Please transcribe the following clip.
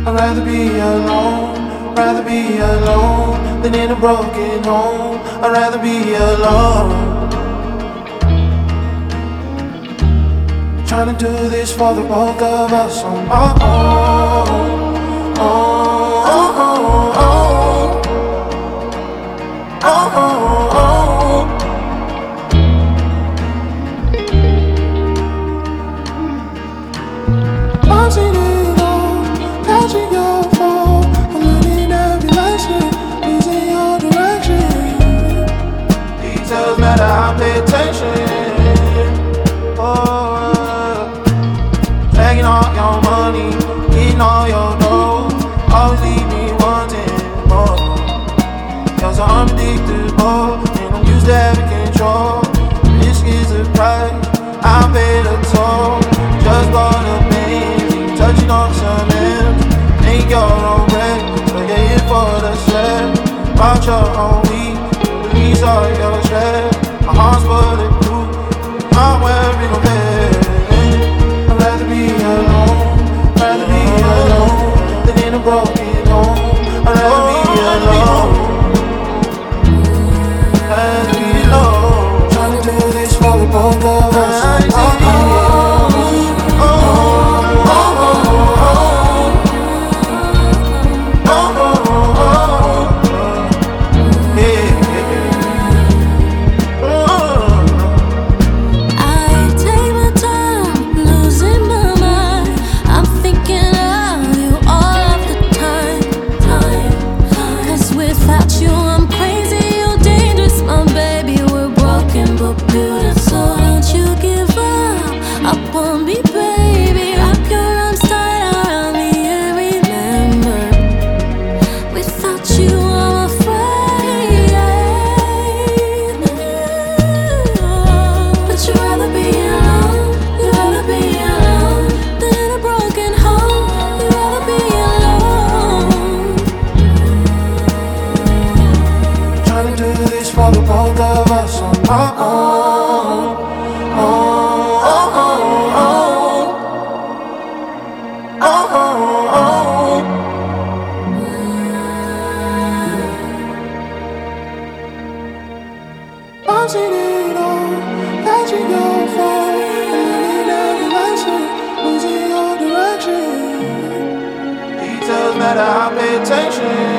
I'd rather be alone than in a broken home. I'd rather be alone. Trying to do this for the both of us on my own. Oh, oh, oh, oh. Oh, oh, oh. I've seen it all, catching your fall. I'm learning every lesson, losing your direction. Details matter, I pay attention. Oh, tagging all your money, getting all your dough. Always leave me wanting more. Cause I'm addictable, and I'm used to having control. Risk is the price, I paid a toll. Just bought a Benz, touching on some M's. Make your own bread, so get it for the set. Watch your own week, release all your stress. My heart's bulletproof, I'm wearing no bed. I'd rather be alone than in a broken home. I'd rather be alone. Trying to do this for the both of us. For the both of us on our own. Oh, oh, oh, oh. Oh, oh, oh. I've seen it all, catching your fall, learning every lesson, losing your direction. Details matter, I pay attention.